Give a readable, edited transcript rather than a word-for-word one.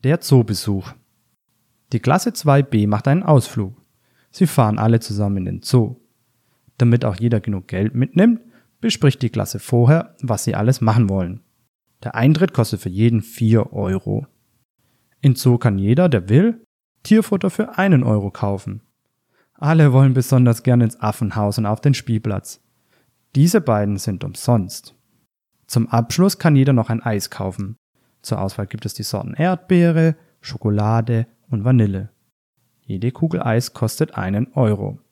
Der Zoobesuch. Die Klasse 2b macht einen Ausflug. Sie fahren alle zusammen in den Zoo. Damit auch jeder genug Geld mitnimmt, bespricht die Klasse vorher, was sie alles machen wollen. Der Eintritt kostet für jeden 4 Euro. In Zoo kann jeder, der will, Tierfutter für 1 Euro kaufen. Alle wollen besonders gerne ins Affenhaus und auf den Spielplatz. Diese beiden sind umsonst. Zum Abschluss kann jeder noch ein Eis kaufen. Zur Auswahl gibt es die Sorten Erdbeere, Schokolade und Vanille. Jede Kugel Eis kostet 1 Euro.